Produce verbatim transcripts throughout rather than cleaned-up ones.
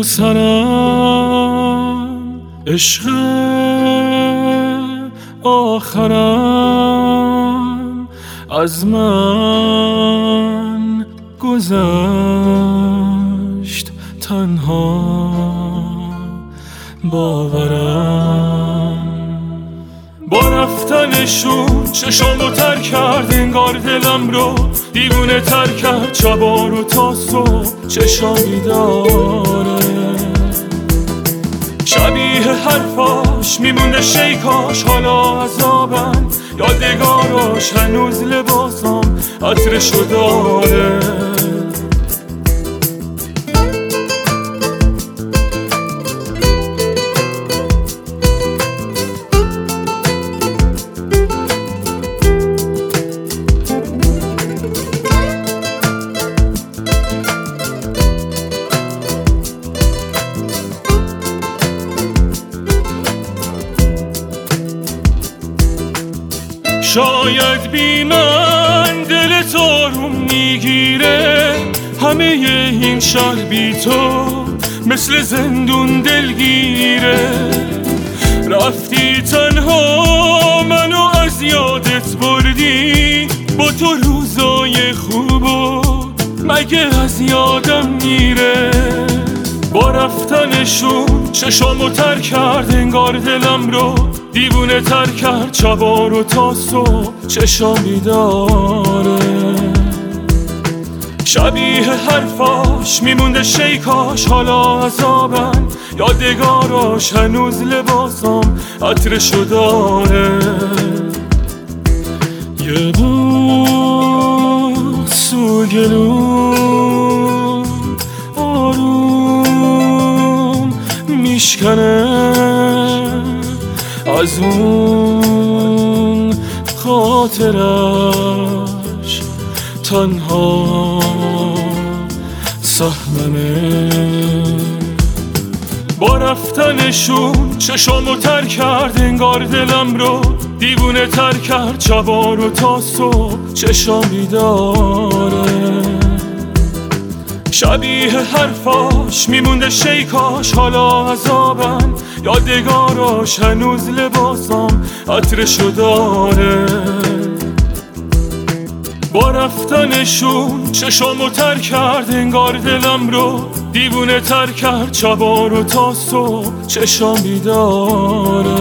سوسنم عشق آخرم از من گذشت تنها باورم. با رفتنشون چشامو تر کرد، انگار دلم رو دیوونه تر کرد. شبا رو تا صبح چشام بیداره، شبیه حرفاش میمونده شیکاش. حالا عذابم یادگاراش، هنوز لباسم عطرشو داره. شاید بی من دلت آروم میگیره، همه این شهر بی تو مثل زندون دلگیره. رفتی تنها منو از یادت بردی، با تو روزای خوبو مگه از یادم میره. با رفتنشون چشامو تر کرد، انگار دلم رو دیوونه تر کرد. شبا رو تا صبح چشام بیداره، شبیه حرفاش میمونده شیکاش. حالا عذابم یادگاراش، هنوز لباسم عطرشو داره. یه بوس و گلو آروم میشکنه از اون خاطرش، تنها سهممه. با رفتنشون چشامو تر کرد، انگار دلم رو دیوونه تر کرد. شبا رو تا صبح چشام بیداره، شبیه حرفاش میمونده شیکاش. حالا عذابم یادگاراش، هنوز لباسم عطرشو داره. با رفتنشون چشامو تر کرد، انگار دلم رو دیوونه تر کرد. شبا رو تا صبح چشام بیداره،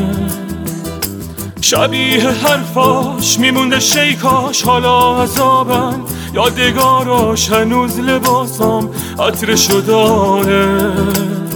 شبیه حرفاش میمونده شیکاش. حالا عذابم یادگاراش، هنوز لباسم عطرشو داره.